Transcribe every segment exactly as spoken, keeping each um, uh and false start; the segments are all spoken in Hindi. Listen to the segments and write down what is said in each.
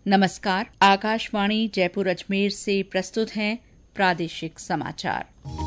नमस्कार। आकाशवाणी जयपुर अजमेर से प्रस्तुत हैं प्रादेशिक समाचार।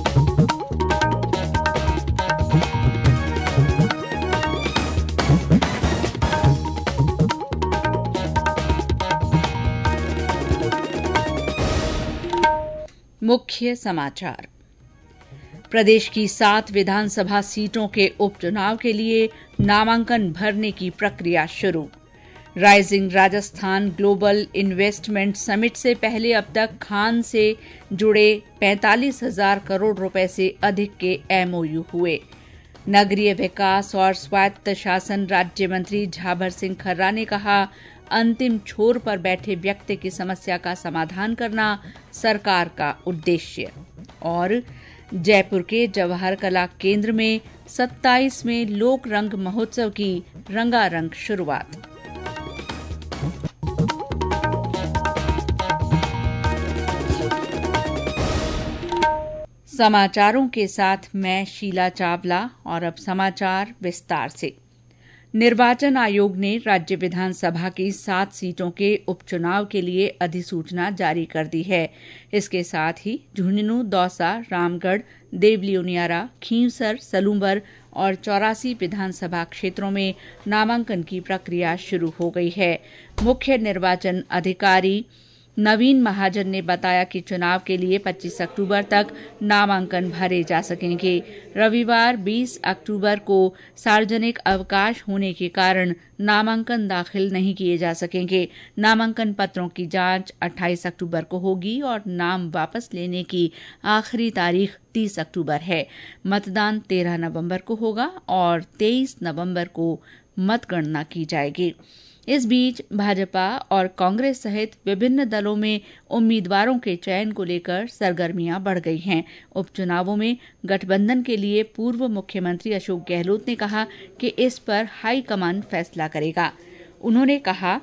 मुख्य समाचार। प्रदेश की सात विधानसभा सीटों के उपचुनाव के लिए नामांकन भरने की प्रक्रिया शुरू। Rising Rajasthan global investment summit से पहले अब तक खान से जुड़े पैंतालीस हजार करोड़ रुपए से अधिक के एमओयू हुए। नगरीय विकास और स्वायत्त शासन राज्य मंत्री झाबर सिंह खर्रा ने कहा, अंतिम छोर पर बैठे व्यक्ति की समस्या का समाधान करना सरकार का उद्देश्य। और जयपुर के जवाहर कला केंद्र में सत्ताईसवें लोक रंग महोत्सव की रंगारंग शुरुआत। समाचारों के साथ मैं शीला चावला और अब समाचार विस्तार से। निर्वाचन आयोग ने राज्य विधानसभा की सात सीटों के उपचुनाव के लिए अधिसूचना जारी कर दी है। इसके साथ ही झुंझुनू, दौसा, रामगढ़, देवली उनियारा, खींवसर, सलूंबर और चौरासी विधानसभा क्षेत्रों में नामांकन की प्रक्रिया शुरू हो गई है। मुख्य निर्वाचन अधिकारी नवीन महाजन ने बताया कि चुनाव के लिए पच्चीस अक्टूबर तक नामांकन भरे जा सकेंगे। रविवार बीस अक्टूबर को सार्वजनिक अवकाश होने के कारण नामांकन दाखिल नहीं किए जा सकेंगे। नामांकन पत्रों की जांच अट्ठाईस अक्टूबर को होगी और नाम वापस लेने की आखिरी तारीख तीस अक्टूबर है। मतदान तेरह नवंबर को होगा और तेईस नवंबर को मतगणना की जाएगी। इस बीच भाजपा और कांग्रेस सहित विभिन्न दलों में उम्मीदवारों के चयन को लेकर सरगर्मियां बढ़ गई हैं। उपचुनावों में गठबंधन के लिए पूर्व मुख्यमंत्री अशोक गहलोत ने कहा कि इस पर हाईकमान फैसला करेगा। उन्होंने कहा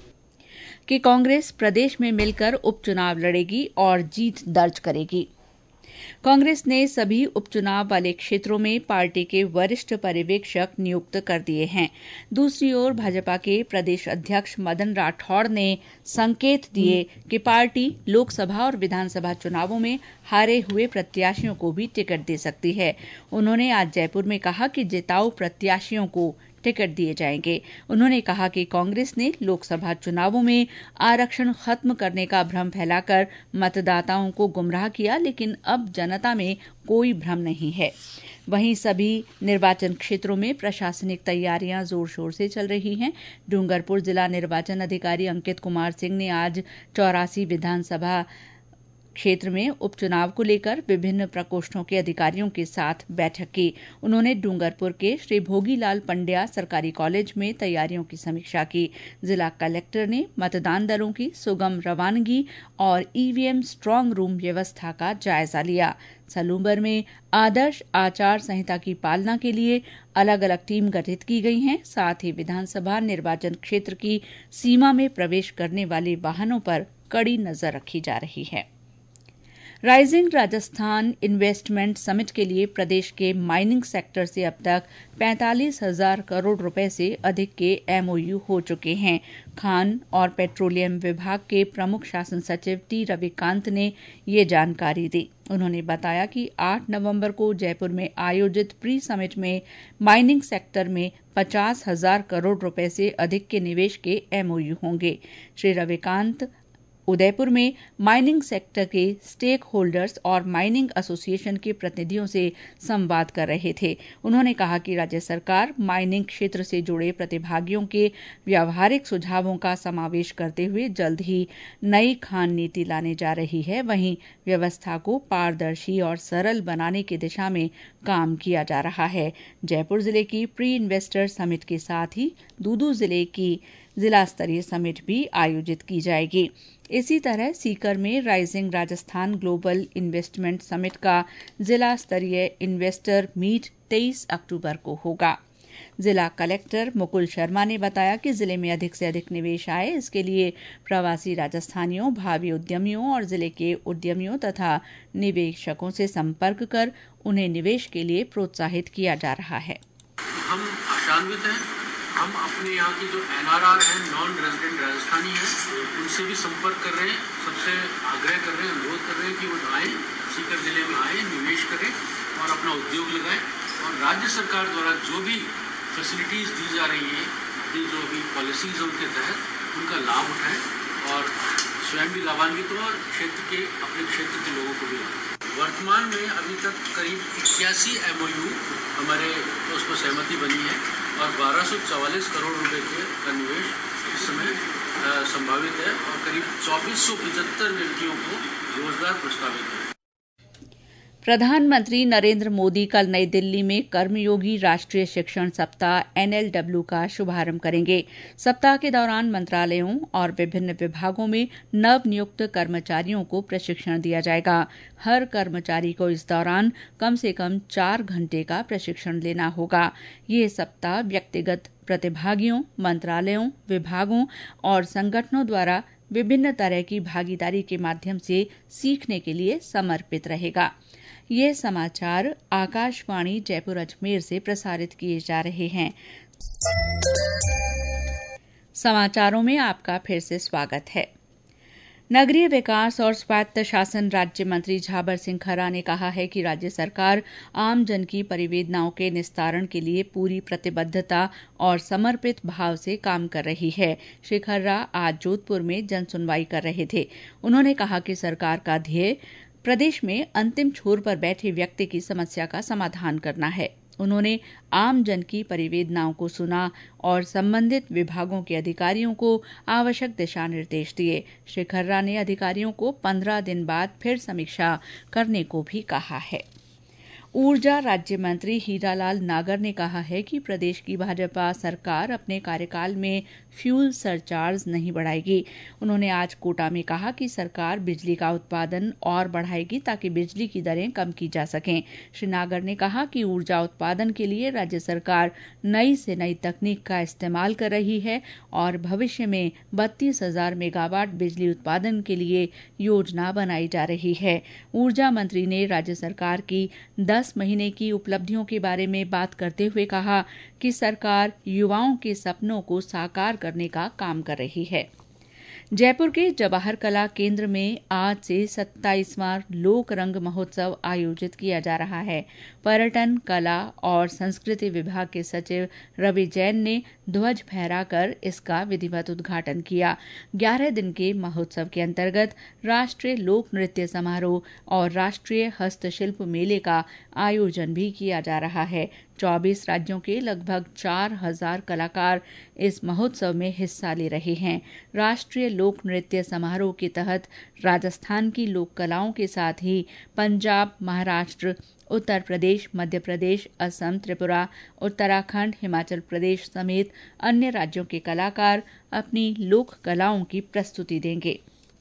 कि कांग्रेस प्रदेश में मिलकर उपचुनाव लड़ेगी और जीत दर्ज करेगी। कांग्रेस ने सभी उपचुनाव वाले क्षेत्रों में पार्टी के वरिष्ठ पर्यवेक्षक नियुक्त कर दिए हैं। दूसरी ओर भाजपा के प्रदेश अध्यक्ष मदन राठौड़ ने संकेत दिए कि पार्टी लोकसभा और विधानसभा चुनावों में हारे हुए प्रत्याशियों को भी टिकट दे सकती है। उन्होंने आज जयपुर में कहा कि जिताऊ प्रत्याशियों को टिकट दिए जाएंगे। उन्होंने कहा कि कांग्रेस ने लोकसभा चुनावों में आरक्षण खत्म करने का भ्रम फैलाकर मतदाताओं को गुमराह किया, लेकिन अब जनता में कोई भ्रम नहीं है। वहीं सभी निर्वाचन क्षेत्रों में प्रशासनिक तैयारियां जोर शोर से चल रही हैं। डूंगरपुर जिला निर्वाचन अधिकारी अंकित कुमार सिंह ने आज चौरासी विधानसभा क्षेत्र में उपचुनाव को लेकर विभिन्न प्रकोष्ठों के अधिकारियों के साथ बैठक की। उन्होंने डूंगरपुर के श्री भोगीलाल पंड्या सरकारी कॉलेज में तैयारियों की समीक्षा की। जिला कलेक्टर ने मतदान दलों की सुगम रवानगी और ईवीएम स्ट्रांग रूम व्यवस्था का जायजा लिया। सलूंबर में आदर्श आचार संहिता की पालना के लिए अलग अलग टीम गठित की गई हैं। साथ ही विधानसभा निर्वाचन क्षेत्र की सीमा में प्रवेश करने वाले वाहनों पर कड़ी नजर रखी जा रही है। राइजिंग राजस्थान इन्वेस्टमेंट समिट के लिए प्रदेश के माइनिंग सेक्टर से अब तक पैंतालीस हजार करोड़ रुपए से अधिक के एमओयू हो चुके हैं। खान और पेट्रोलियम विभाग के प्रमुख शासन सचिव टी रविकांत ने ये जानकारी दी। उन्होंने बताया कि आठ नवंबर को जयपुर में आयोजित प्री समिट में माइनिंग सेक्टर में पचास हजार करोड़ रुपए से अधिक के निवेश के एमओयू होंगे। श्री रविकांत उदयपुर में माइनिंग सेक्टर के स्टेक होल्डर्स और माइनिंग एसोसिएशन के प्रतिनिधियों से संवाद कर रहे थे। उन्होंने कहा कि राज्य सरकार माइनिंग क्षेत्र से जुड़े प्रतिभागियों के व्यावहारिक सुझावों का समावेश करते हुए जल्द ही नई खान नीति लाने जा रही है। वहीं व्यवस्था को पारदर्शी और सरल बनाने की दिशा में काम किया जा रहा है। जयपुर जिले की प्री इन्वेस्टर समिट के साथ ही दूदू जिले की जिला स्तरीय समिट भी आयोजित की जाएगी। इसी तरह सीकर में rising Rajasthan global investment summit का जिला स्तरीय इन्वेस्टर मीट तेईस अक्टूबर को होगा। जिला कलेक्टर मुकुल शर्मा ने बताया कि जिले में अधिक से अधिक निवेश आए, इसके लिए प्रवासी राजस्थानियों, भावी उद्यमियों और जिले के उद्यमियों तथा निवेशकों से संपर्क कर उन्हें निवेश के लिए प्रोत्साहित किया जा रहा है। हम आशान्वित हैं हम अपने यहाँ के जो एन आर आर हैं, नॉन रेजिडेंट राजस्थानी हैं, उनसे भी संपर्क कर रहे हैं, सबसे आग्रह कर रहे हैं, अनुरोध कर रहे हैं कि वो आएँ, सीकर जिले में आएँ, निवेश करें और अपना उद्योग लगाएं। और राज्य सरकार द्वारा जो भी फैसिलिटीज़ दी जा रही हैं, जो अभी पॉलिसीज़ उनके तहत, उनका लाभ उठाएं और स्वयं भी लाभान्वित हो और क्षेत्र के अपने क्षेत्र के लोगों को भी लाभ। वर्तमान में अभी तक करीब इक्यासी एम ओ यू हमारे उस पर सहमति बनी है और बारह सौ चवालीस करोड़ रुपए के का निवेश इस समय संभावित है और करीब चौबीस सौ पचहत्तर व्यक्तियों को रोजगार प्रस्तावित है। प्रधानमंत्री नरेंद्र मोदी कल नई दिल्ली में कर्मयोगी राष्ट्रीय शिक्षण सप्ताह एन एल डब्ल्यू का शुभारंभ करेंगे। सप्ताह के दौरान मंत्रालयों और विभिन्न विभागों में नवनियुक्त कर्मचारियों को प्रशिक्षण दिया जाएगा। हर कर्मचारी को इस दौरान कम से कम चार घंटे का प्रशिक्षण लेना होगा। ये सप्ताह व्यक्तिगत प्रतिभागियों, मंत्रालयों, विभागों और संगठनों द्वारा विभिन्न तरह की भागीदारी के माध्यम से सीखने के लिए समर्पित रहेगा। ये समाचार आकाशवाणी जयपुर अजमेर से प्रसारित किए जा रहे हैं। समाचारों में आपका फिर से स्वागत है। नगरीय विकास और स्वायत्त शासन राज्य मंत्री झाबर सिंह खर्रा ने कहा है कि राज्य सरकार आमजन की परिवेदनाओं के निस्तारण के लिए पूरी प्रतिबद्धता और समर्पित भाव से काम कर रही है। श्री खर्रा आज जोधपुर में जनसुनवाई कर रहे थे। उन्होंने कहा कि सरकार का ध्येय प्रदेश में अंतिम छोर पर बैठे व्यक्ति की समस्या का समाधान करना है। उन्होंने आम जन की परिवेदनाओं को सुना और संबंधित विभागों के अधिकारियों को आवश्यक दिशा निर्देश दिए। श्री खर्रा ने अधिकारियों को पंद्रह दिन बाद फिर समीक्षा करने को भी कहा है। ऊर्जा राज्य मंत्री हीरालाल नागर ने कहा है कि प्रदेश की भाजपा सरकार अपने कार्यकाल में फ्यूल सरचार्ज नहीं बढ़ाएगी। उन्होंने आज कोटा में कहा कि सरकार बिजली का उत्पादन और बढ़ाएगी ताकि बिजली की दरें कम की जा सकें। श्री नागर ने कहा कि ऊर्जा उत्पादन के लिए राज्य सरकार नई से नई तकनीक का इस्तेमाल कर रही है और भविष्य में बत्तीस हजार मेगावाट बिजली उत्पादन के लिए योजना बनाई जा रही है। ऊर्जा मंत्री ने राज्य सरकार की दस महीने की उपलब्धियों के बारे में बात करते हुए कहा कि सरकार युवाओं के सपनों को साकार करने का काम कर रही है। जयपुर के जवाहर कला केंद्र में आज से सत्ताईसवां लोक रंग महोत्सव आयोजित किया जा रहा है। पर्यटन, कला और संस्कृति विभाग के सचिव रवि जैन ने ध्वज फहराकर इसका विधिवत उद्घाटन किया। ग्यारह दिन के महोत्सव के अंतर्गत राष्ट्रीय लोक नृत्य समारोह और राष्ट्रीय हस्तशिल्प मेले का आयोजन भी किया जा रहा है। चौबीस राज्यों के लगभग चार हजार कलाकार इस महोत्सव में हिस्सा ले रहे हैं। राष्ट्रीय लोक नृत्य समारोह के तहत राजस्थान की लोक कलाओं के साथ ही पंजाब, महाराष्ट्र, उत्तर प्रदेश, मध्य प्रदेश, असम, त्रिपुरा, उत्तराखंड, हिमाचल प्रदेश समेत अन्य राज्यों के कलाकार अपनी लोक कलाओं की प्रस्तुति देंगे।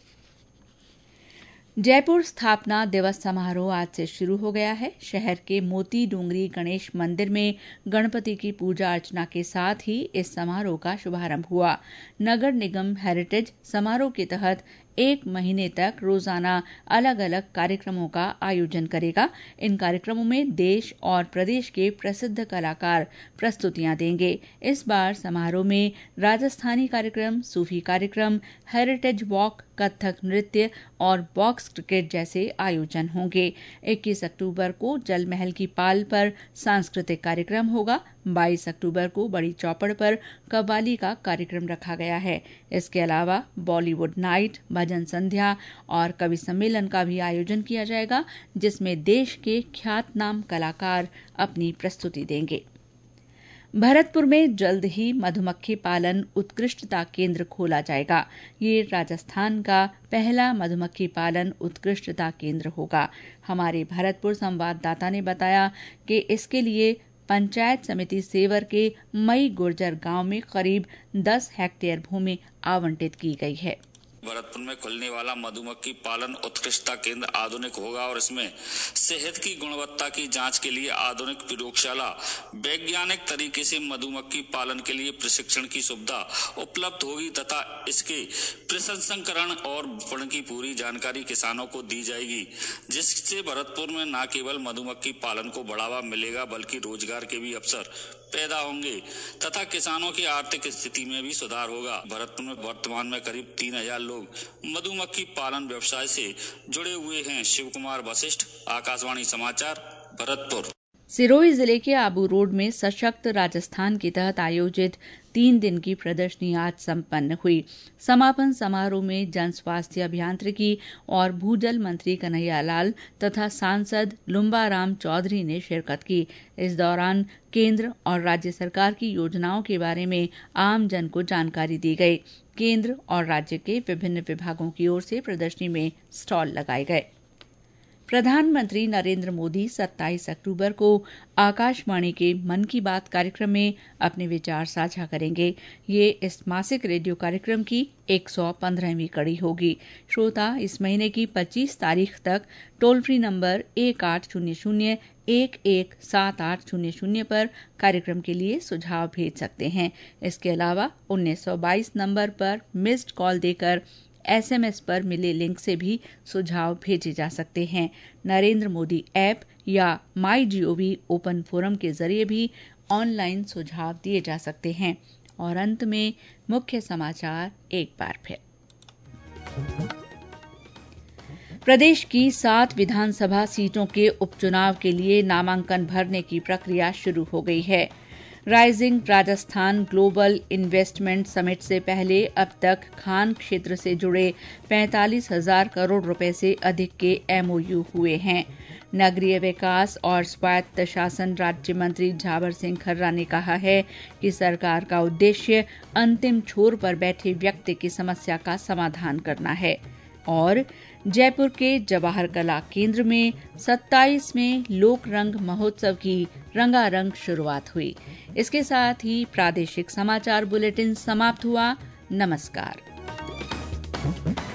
जयपुर स्थापना दिवस समारोह आज से शुरू हो गया है। शहर के मोती डूंगरी गणेश मंदिर में गणपति की पूजा अर्चना के साथ ही इस समारोह का शुभारंभ हुआ। नगर निगम हेरिटेज समारोह के तहत एक महीने तक रोजाना अलग अलग कार्यक्रमों का आयोजन करेगा। इन कार्यक्रमों में देश और प्रदेश के प्रसिद्ध कलाकार प्रस्तुतियां देंगे। इस बार समारोह में राजस्थानी कार्यक्रम, सूफी कार्यक्रम, हेरिटेज वॉक, कथक नृत्य और बॉक्स क्रिकेट जैसे आयोजन होंगे। इक्कीस अक्टूबर को जल महल की पाल पर सांस्कृतिक कार्यक्रम होगा। बाईस अक्टूबर को बड़ी चौपड़ पर कव्वाली का कार्यक्रम रखा गया है। इसके अलावा बॉलीवुड नाइट, भजन संध्या और कवि सम्मेलन का भी आयोजन किया जाएगा, जिसमें देश के ख्यातनाम कलाकार अपनी प्रस्तुति देंगे। भरतपुर में जल्द ही मधुमक्खी पालन उत्कृष्टता केंद्र खोला जाएगा। ये राजस्थान का पहला मधुमक्खी पालन उत्कृष्टता केंद्र होगा। हमारे भरतपुर संवाददाता ने बताया कि इसके लिए पंचायत समिति सेवर के मई गुर्जर गांव में करीब दस हेक्टेयर भूमि आवंटित की गई है। भरतपुर में खुलने वाला मधुमक्खी पालन उत्कृष्टता केंद्र आधुनिक होगा और इसमें शहद की गुणवत्ता की जांच के लिए आधुनिक प्रयोगशाला, वैज्ञानिक तरीके से मधुमक्खी पालन के लिए प्रशिक्षण की सुविधा उपलब्ध होगी तथा इसके प्रसंस्करण और विपणन की पूरी जानकारी किसानों को दी जाएगी, जिससे भरतपुर में न केवल मधुमक्खी पालन को बढ़ावा मिलेगा बल्कि रोजगार के भी अवसर पैदा होंगे तथा किसानों की आर्थिक स्थिति में भी सुधार होगा। भरतपुर में वर्तमान में करीब तीन हजार लोग मधुमक्खी पालन व्यवसाय से जुड़े हुए हैं। शिव कुमार वशिष्ठ, आकाशवाणी समाचार, भरतपुर। सिरोही जिले के आबू रोड में सशक्त राजस्थान के तहत आयोजित तीन दिन की प्रदर्शनी आज संपन्न हुई। समापन समारोह में जन स्वास्थ्य अभियांत्रिकी और भूजल मंत्री कन्हैयालाल तथा सांसद लुम्बाराम चौधरी ने शिरकत की। इस दौरान केंद्र और राज्य सरकार की योजनाओं के बारे में आम जन को जानकारी दी गई। केंद्र और राज्य के विभिन्न विभागों की ओर से प्रदर्शनी में स्टॉल लगाए गए। प्रधानमंत्री नरेंद्र मोदी सत्ताईस अक्टूबर को आकाशवाणी के मन की बात कार्यक्रम में अपने विचार साझा करेंगे। ये इस मासिक रेडियो कार्यक्रम की एक सौ पंद्रहवीं कड़ी होगी। श्रोता इस महीने की पच्चीस तारीख तक टोल फ्री नंबर एक आठ शून्य शून्य एक एक सात आठ शून्य शून्य पर कार्यक्रम के लिए सुझाव भेज सकते हैं। इसके अलावा उन्नीस सौ बाईस नंबर पर मिस्ड कॉल देकर एसएमएस पर मिले लिंक से भी सुझाव भेजे जा सकते हैं। नरेंद्र मोदी ऐप या माई जीओवी ओपन फोरम के जरिए भी ऑनलाइन सुझाव दिए जा सकते हैं। और अंत में मुख्य समाचार एक बार फिर। प्रदेश की सात विधानसभा सीटों के उपचुनाव के लिए नामांकन भरने की प्रक्रिया शुरू हो गई है। Rising Rajasthan global investment summit से पहले अब तक खान क्षेत्र से जुड़े पैंतालीस हजार करोड़ रुपए से अधिक के एमओयू हुए हैं। नगरीय विकास और स्वायत्त शासन राज्य मंत्री झावर सिंह खर्रा ने कहा है कि सरकार का उद्देश्य अंतिम छोर पर बैठे व्यक्ति की समस्या का समाधान करना है। और जयपुर के जवाहर कला केंद्र में सत्ताईसवें लोक रंग महोत्सव की रंगारंग शुरुआत हुई। इसके साथ ही प्रादेशिक समाचार बुलेटिन समाप्त हुआ। नमस्कार।